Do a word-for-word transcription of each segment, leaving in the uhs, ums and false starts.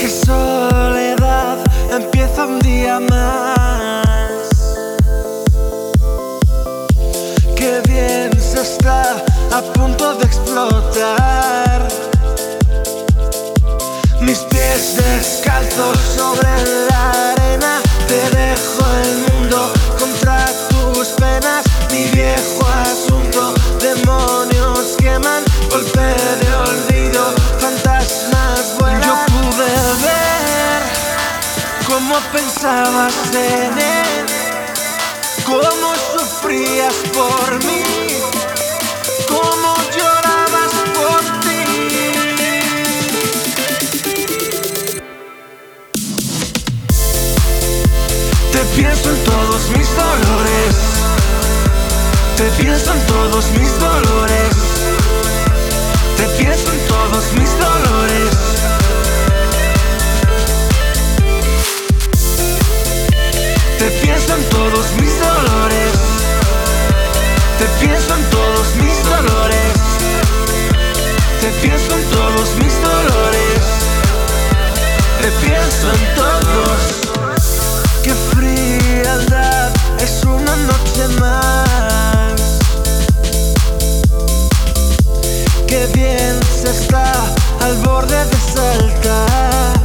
Qué soledad, empieza un día más. Qué bien se está, a punto de explotar. Mis pies descalzos sobre la arena. Te dejo el mundo contra tus penas. Mi viejo asunto, demonios queman. Golpe de olvido, fantasmas vuelan. Yo pude ver cómo pensabas en él, cómo sufrías por mí, cómo llorabas por ti. Te pienso en todos mis dolores, te pienso en todos mis dolores, te pienso en todos mis dolores. Te pienso en todos mis dolores, te pienso en todos mis dolores, te pienso en todos mis dolores, te pienso en todos. Qué frialdad, es una noche más. Qué bien se está al borde de saltar.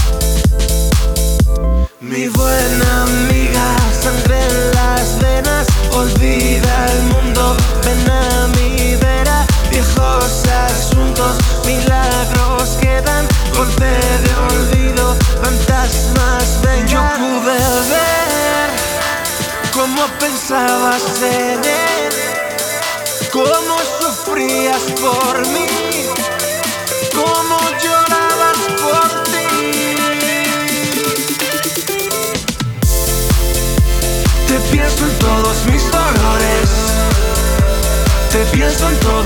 Mi buena amiga, sangre en las venas. Olvida el mundo, ven a mi vera. Viejos asuntos, milagros quedan. Golpe de olvido, fantasmas vengan. Yo pude ver cómo pensabas en él, cómo sufrías por mí, cómo llorabas por ti. Te pienso en todos mis dolores, te pienso en todos